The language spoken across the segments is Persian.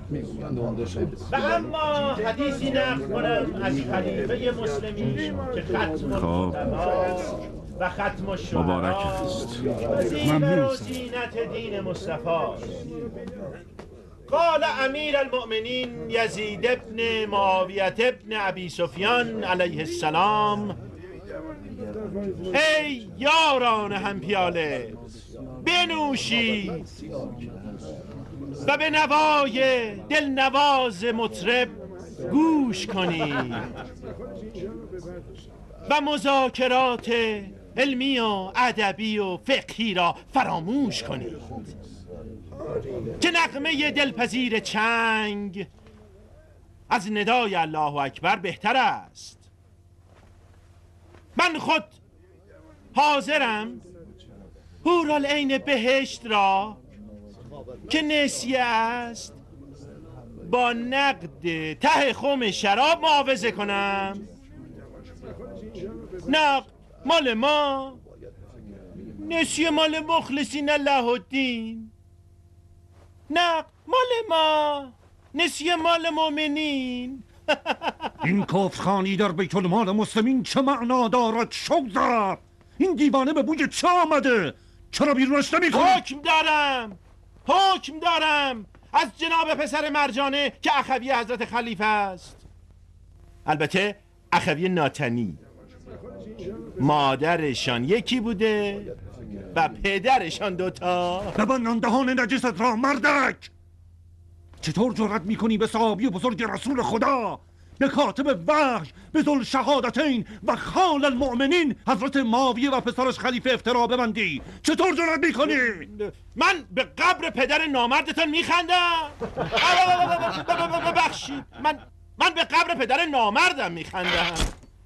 و اما حدیثی نقل کنم از خلیفه مسلمین که ختم المصطفی و ختم الشهدا زیور و زینت دین مصطفی. قال امیر المؤمنین یزید ابن معاویه ابن ابی سفیان علیه السلام: ای یاران هم پیاله، بنوشید و به نوای دلنواز مطرب گوش کنید و مذاکرات علمی و ادبی و فقهی را فراموش کنید که نغمه دلپذیر چنگ از ندای الله اکبر بهتر است. من خود حاضرم حورالعین بهشت را که نسیه است با نقد ته خم شراب معاوضه کنم. نقد مال ما، نسیه مال مخلصین الله الدین. نقد مال ما، نسیه مال مؤمنین. این کفرخانی در بیت المال مسلمین چه معنا دارد شوزر؟ این دیوانه به بوی چه آمده؟ چرا بیرونش نمی‌کنی؟ حکم دارم از جناب پسر مرجانه که اخوی حضرت خلیفه است. البته اخوی ناتنی، مادرشان یکی بوده و پدرشان دوتا. ببند دهان نجست را مردک! چطور جرأت میکنی به صحابی بزرگ رسول خدا، به کاتب وحی، به ذوالشهادتین و خال المؤمنین حضرت معاویه و پسرش خلیفه افترا ببندی؟ چطور جرأت میکنی؟ من به قبر پدر نامردتان میخندم؟ ببخشید، من به قبر پدر نامردم میخندم.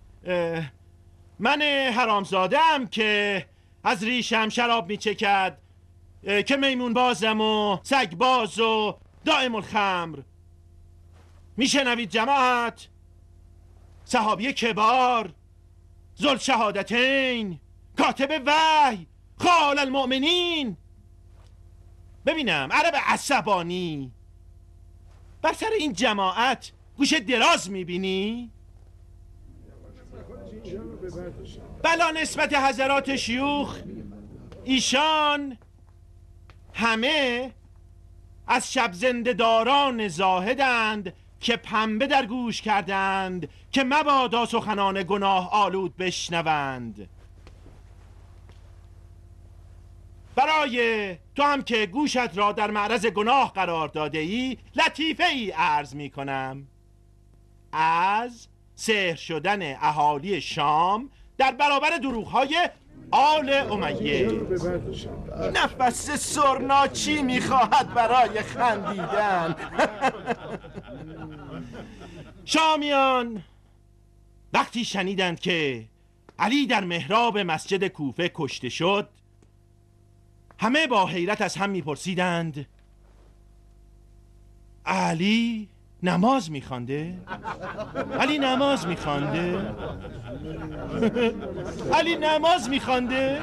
من حرامزادم که از ریشم شراب میچکد، که میمون بازم و سگ باز و دائم الخمر. میشنوید جماعت؟ صحابی کبار، ذوالشهادتین، کاتب وحی، خال المؤمنین. ببینم عرب عصبانی، بر سر این جماعت گوش دراز میبینی؟ بلا نسبت حضرات شیوخ، ایشان همه از شب زنده داران زاهدند که پنبه در گوش کردند که مبادا سخنان گناه آلود بشنوند. برای تو هم که گوشت را در معرض گناه قرار داده ای، لطیفه ای عرض می کنم از سحر شدن اهالی شام در برابر دروغ‌های آل امیه. نفس سرناچی میخواهد برای خندیدن. شامیان وقتی شنیدند که علی در محراب مسجد کوفه کشته شد، همه با حیرت از هم میپرسیدند: علی نماز میخوانده؟ علی نماز میخوانده؟ علی نماز میخوانده؟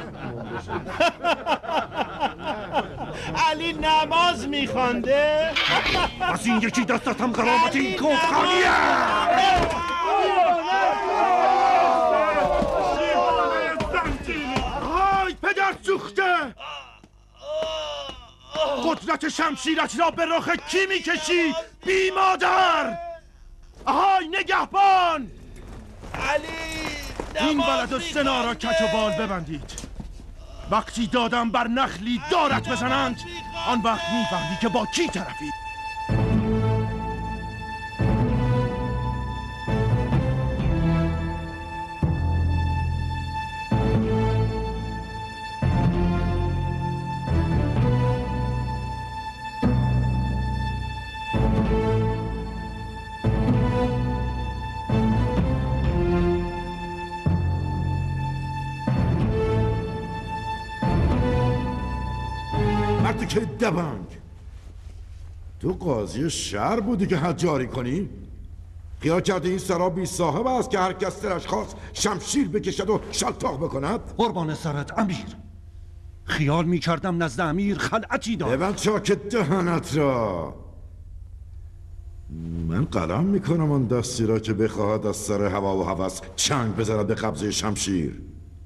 علی نماز میخوانده؟ از این یکی دستت هم قرامت این کفرخانیه! های پدر سوخته! قدرت شمشیرت را به رخ کی میکشی بی مادر؟ آهای نگهبان! علی این ولد و سنا را کج و بال ببندید. وقتی دادم بر نخلی دارت بزنند، آن وقت میفهمی که با کی طرفی. که دبنگ تو قاضی شهر بودی که حد جاری کنی؟ خیال کرده این سرا بی صاحب است که هر کس دلش خواست شمشیر بکشد و شلتاق بکند؟ قربان سرت امیر، خیال می کردم نزد امیر خلعتی دارد. ببند چاک دهنت را. من قلم میکنم آن دستی را که بخواهد از سر هوا و هوس چنگ بزند به قبضه شمشیر.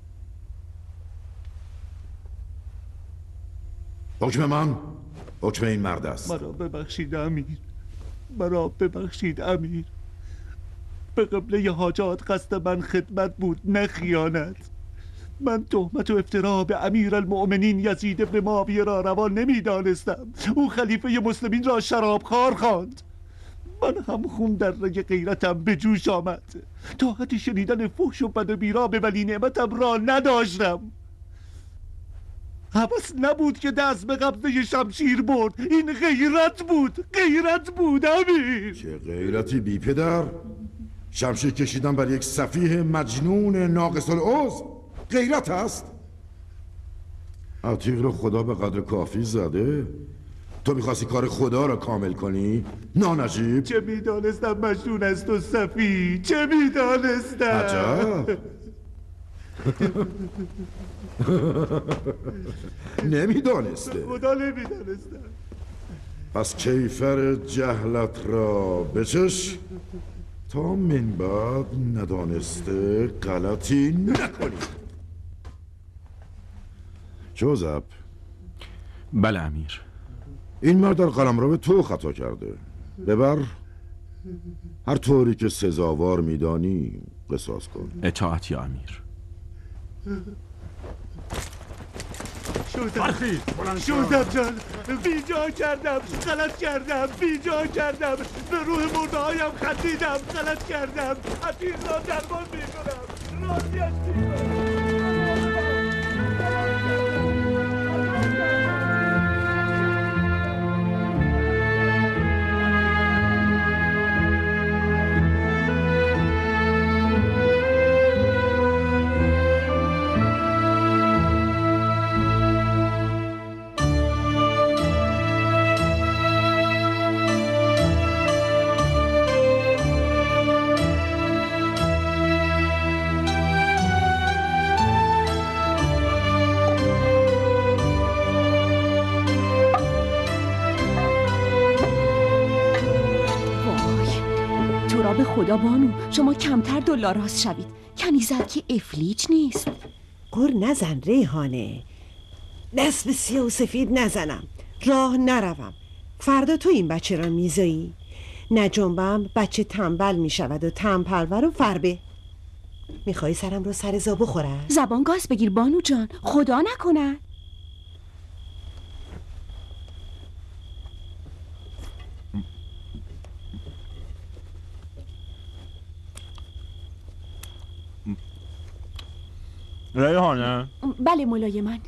حکم من حکم این مرد است. مرا ببخشید امیر، مرا ببخشید امیر. به قبله حاجات قصد من خدمت بود نه خیانت. من تهمت و افترا به امیر المؤمنین یزید ابن معاویه را روا نمیدانستم. او خلیفه مسلمین را شرابخوار خواند. من هم خون در رگ غیرتم به جوش آمد. طاقت شنیدن فحش و بد و بیرا به ولی نعمتم را نداشتم. هوس نبود که دست به قبضه شمشیر برد. این غیرت بود، غیرت بود امیر. چه غیرتی بی پدر؟ شمشیر کشیدن بر یک سفیه مجنون ناقص العضو غیرت است؟ عتیق رو خدا به قدر کافی زده. تو میخواستی کار خدا را کامل کنی؟ نانجیب. چه میدانستم مجنون است و سفیه، چه میدانستم. عجب. نمیدانسته. خدا نمیدانستم. پس کیفر جهلت را بچش تا من بعد ندانسته غلطی نکنی. جوزپ. بله امیر. این مرد در قلمرو تو خطا کرده. ببر هر طوری که سزاوار میدانی قصاص کن. اطاعت یا امیر. شوزم جان، بیجا کردم، غلط کردم، بیجا کردم. به روح مرده هایم خندیدم، غلط کردم. عتیق را درمان میکنم، راضیش میکنم. به خدا بانو شما کمتر دلاراست شوید. کنیزک که افلیج نیست. قر نزن ریحانه. دست به سیاه و سفید نزنم، راه نروم. فردا تو این بچه را میزایی. نجنبم بچه تنبل میشود و تنپرور و فربه. میخوای سرم رو سر زا بخورم؟ زبان گاز بگیر بانو جان، خدا نکنه. ریحانه. بله مولای من.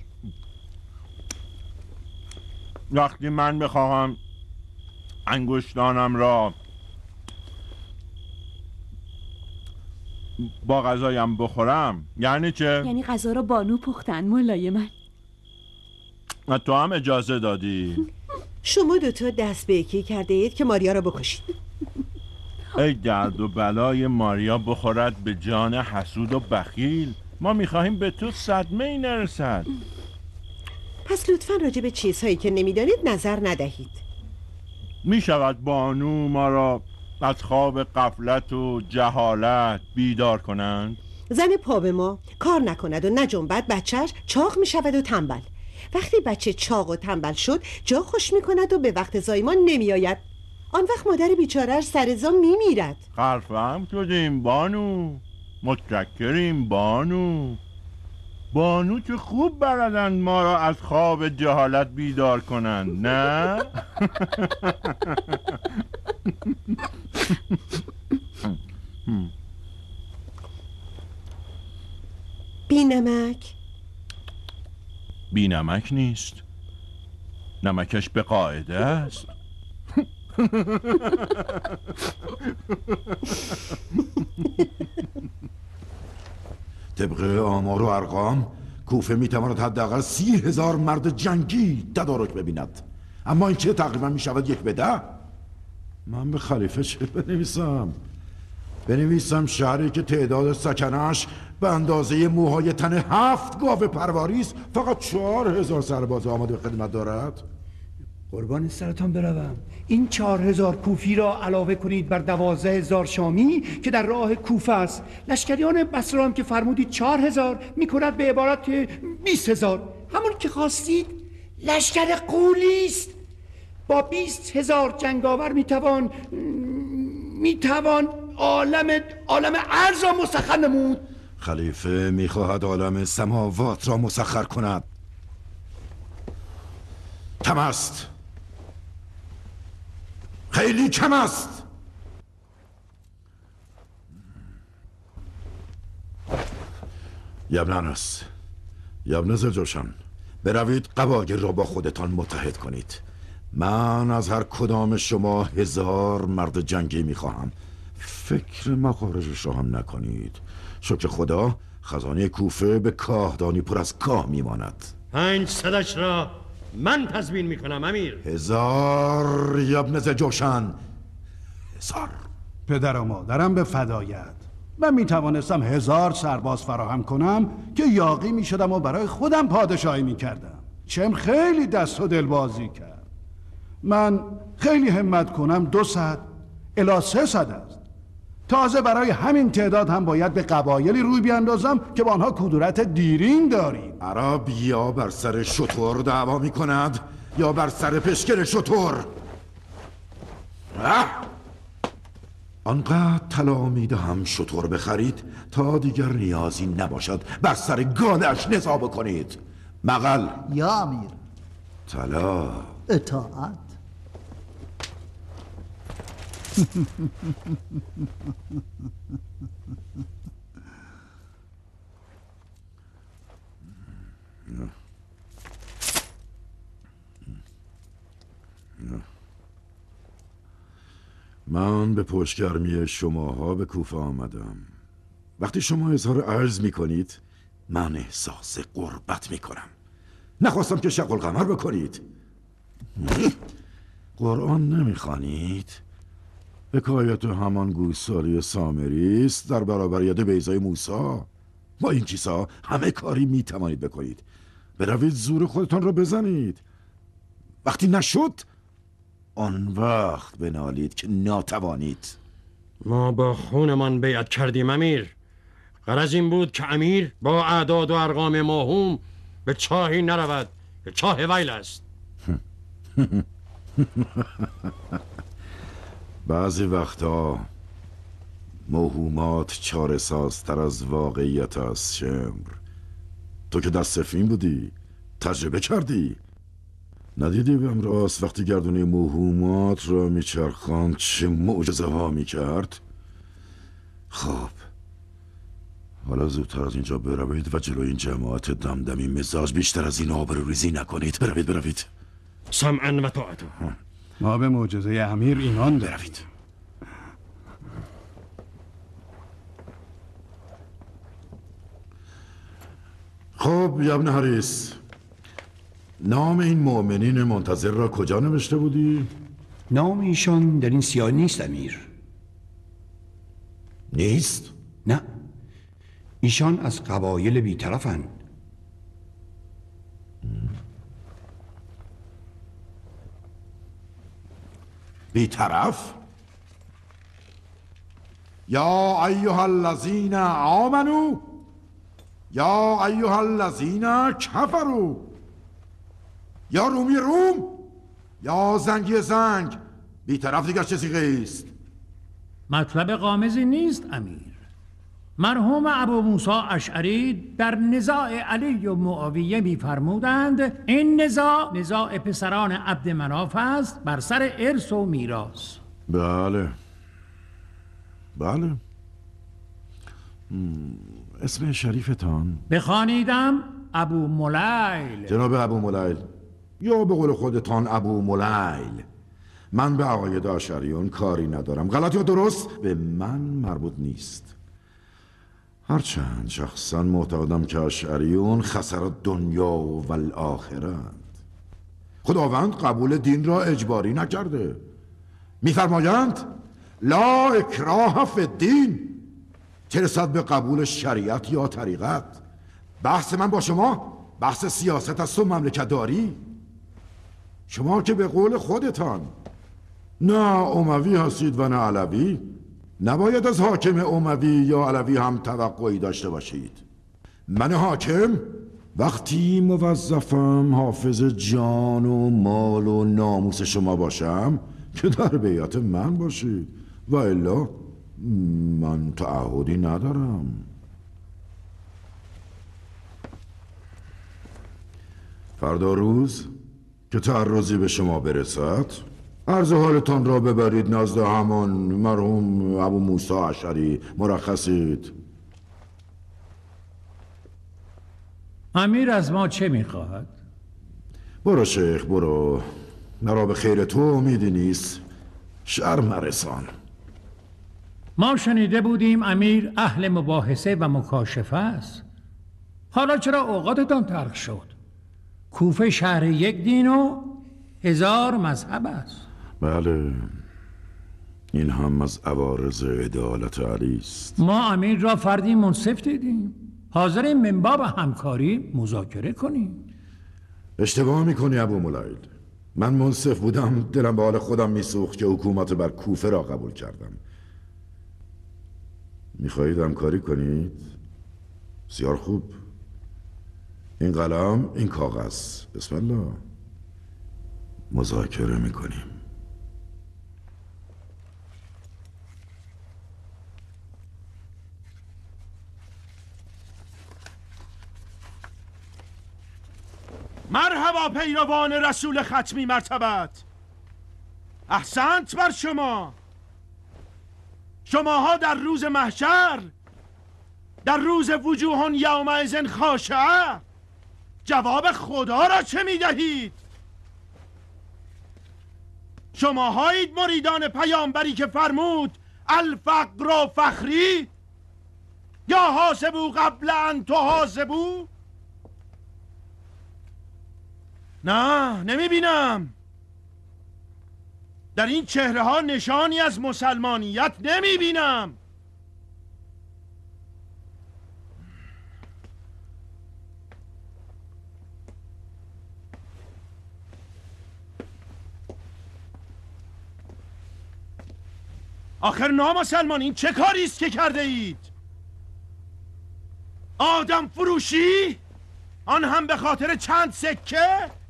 وقتی من بخواهم انگشتانم را با غذایم بخورم یعنی چه؟ یعنی غذا را بانو پختن مولای من. تو هم اجازه دادی؟ شما دوتا دست به یکی کرده اید که ماریا را بکشید. ای درد و بلای ماریا بخورد به جان حسود و بخیل. ما میخواهیم به تو صدمه ای نرسد. پس لطفاً راجع به چیزهایی که نمیدانید نظر ندهید. میشود بانو ما را از خواب غفلت و جهالت بیدار کنند؟ زن پا به ما کار نکند و نجنبد بچهش چاق میشود و تنبل. وقتی بچه چاق و تنبل شد جا خوش میکند و به وقت زایمان نمیآید. آن وقت مادر بیچاره‌اش سر زا میمیرد. خرفهم شدیم بانو، متشکریم بانو. بانو که خوب بردند ما را از خواب جهالت بیدار کنند نه؟ بی نمک؟ بی نمک نیست، نمکش به قاعده است. طبق آمار و ارقام کوفه میتواند حداقل 30,000 مرد جنگی تدارک ببیند، اما این چه تقریبا میشود 1 به 10. من به خلیفه چه بنویسم شهری که تعداد سکنش به اندازه موهای تن 7 گاو پرواری است، فقط 4,000 سرباز آماده خدمت دارد. قربان سرتان بروم. این 4000 کوفی را علاوه کنید بر 12000 شامی که در راه کوفه است. لشکریان بصره هم که فرمودید 4000 میکند به عبارت 20000. همون که خواستید لشکر غولی است. با 20000 جنگاور میتوان عالم ارض را مسخر نمود. خلیفه میخواهد عالم سماوات را مسخر کند. کم است، خیلی کم است. یبن انس، یبن زرجوشان، بروید قبایل را با خودتان متحد کنید. من از هر کدام شما 1000 مرد جنگی میخواهم. فکر مخارجش را هم نکنید. شکر خدا خزانه کوفه به کاهدانی پر از کاه میماند. 500 را من تضمین میکنم امیر. 1000 یبن زرجوشان، 1000. پدر و مادرم به فدایت. من میتوانستم 1000 سرباز فراهم کنم که یاغی میشدم و برای خودم پادشاهی میکردم. چم خیلی دست و دل بازی کرد. من خیلی همت کنم 200 الی 300 است. تازه برای همین تعداد هم باید به قبایلی روی بیاندازم که با آنها کدورت دیرین داریم. عرب یا بر سر شتر دعوا می کند یا بر سر پشکل شتر. آنقدر طلا میدهم شتر بخرید تا دیگر نیازی نباشد بر سر گالش نزا بکنید. مقل یا امیر. طلا. اطاعت. من به پشتگرمی شماها به کوفه آمدم. وقتی شما اظهار عجز میکنید من احساس غربت میکنم. نخواستم که شق القمر بکنید. قرآن نمیخوانید؟ حکایت همان گوسالی سامری است در برابر ید بیضای موسی. با این چیزها همه کاری میتوانید بکنید. بروید زور خودتان را بزنید. وقتی نشد آن وقت بنالید که ناتوانید. ما با خونمان بیعت کردیم امیر. غرض این بود که امیر با اعداد و ارقام موهوم به چاهی نرود که چاه ویل است. بعضی وقتا موهومات چاره سازتر از واقعیت است. شمر، تو که در سفین بودی تجربه کردی. ندیدی به امراست وقتی گردونه موهومات را میچرخاند چه معجزه ها میکرد؟ خب حالا زودتر از اینجا بروید و جلوی این جماعت دمدمی مزاج بیشتر از این آبروریزی نکنید. بروید. سمعا و طاعتا. ما به معجزه امیر ایمان داریم. بروید. خب یبن حریس، نام این مؤمنین منتظر را کجا نوشته بودی؟ نام ایشان در این سیاه نیست امیر. نیست؟ نه، ایشان از قبایل بی‌طرفند. بی‌طرف؟ یا ایها الذین آمنو یا ایها الذین کفروا. یا رومی روم یا زنگی زنگ. بی‌طرف دیگر چه صیغه است؟ مطلب غامضی نیست امیر. مرحوم ابو موسی اشعری در نزاع علی و معاویه می‌فرمودند این نزاع پسران عبد مناف است بر سر ارث و میراث. بله. اسم شریفتان؟ بخوانیدم ابو ملیل. جناب ابو ملیل، یا به قول خودتان ابو ملیل. من به عقاید اشعریون کاری ندارم. غلط یا درست به من مربوط نیست. هرچند شخصا معتقدم که اشعریون خسر دنیا و الاخرند. خداوند قبول دین را اجباری نکرده. میفرمایند لا اکراه فی الدین، چه رسد به قبول شریعت یا طریقت. بحث من با شما بحث سیاست است و مملکت داری. شما که به قول خودتان نه اموی هستید و نه علوی، نباید از حاکم اموی یا علوی هم توقعی داشته باشید. من حاکم وقتی موظفم حافظ جان و مال و ناموس شما باشم که در بیعت من باشید، و الا من تعهدی ندارم. فردا روز که تعرضی به شما برسد عرض حالتان را ببرید نزد همان مرحوم ابو موسی اشعری مرخصید. امیر از ما چه میخواهد؟ برو شیخ برو، مرا به خیر تو امیدی نیست، شر مرسان. ما شنیده بودیم امیر اهل مباحثه و مکاشفه است. حالا چرا اوقاتتان تلخ شد؟ کوفه شهر یک دین و 1000 مذهب است. بله، این هم از عوارض عدالت علی است. ما امیر را فردی منصف دیدیم، حاضریم من باب همکاری مذاکره کنیم. اشتباه میکنی ابو ملایل. من منصف بودم دلم به حال خودم میسوخت که حکومت بر کوفه را قبول کردم. میخواهید همکاری کنید؟ بسیار خوب. این قلم، این کاغذ، بسم الله، مذاکره میکنیم. مرحبا پیروان رسول ختمی مرتبت. احسنت بر شما. شماها در روز محشر، در روز وجوه یومئذ خاشعه، جواب خدا را چه میدهید؟ شماهایید مریدان پیامبری که فرمود الفقر فخری یا حاسبو قبل ان تحاسبو؟ نه، نمیبینم. در این چهره ها نشانی از مسلمانیت نمیبینم. آخر نامسلمان این چه کاری است که کرده اید؟ آدم فروشی؟ آن هم به خاطر چند سکه؟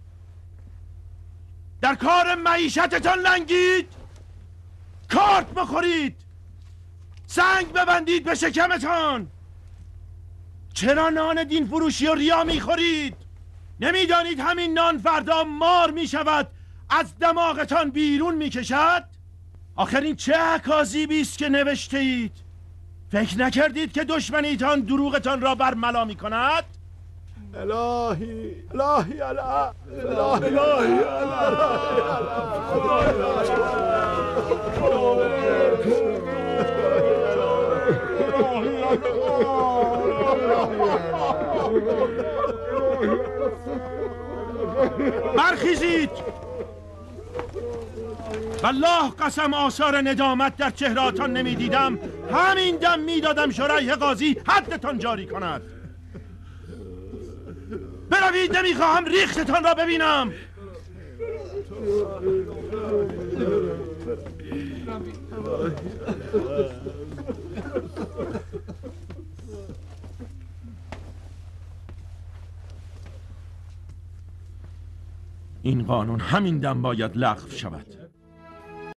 در کار معیشتتان لنگید؟ کارت بخورید، سنگ ببندید به شکمتان. چرا نان دین فروشی و ریا میخورید؟ نمیدانید همین نان فردا مار میشود، از دماغتان بیرون میکشد؟ آخر این چه اکاذیبی است که نوشته اید؟ فکر نکردید که دشمنیتان دروغتان را برملا میکند؟ الهی الهی الهی الهی برخیزید. والله قسم آثار ندامت در چهرهاتان نمیدیدم، همین دم میدادم شریح قاضی حدتان جاری کند. بروید، نمیخواهم ریختتان را ببینم. این قانون همین دم باید لغو شود.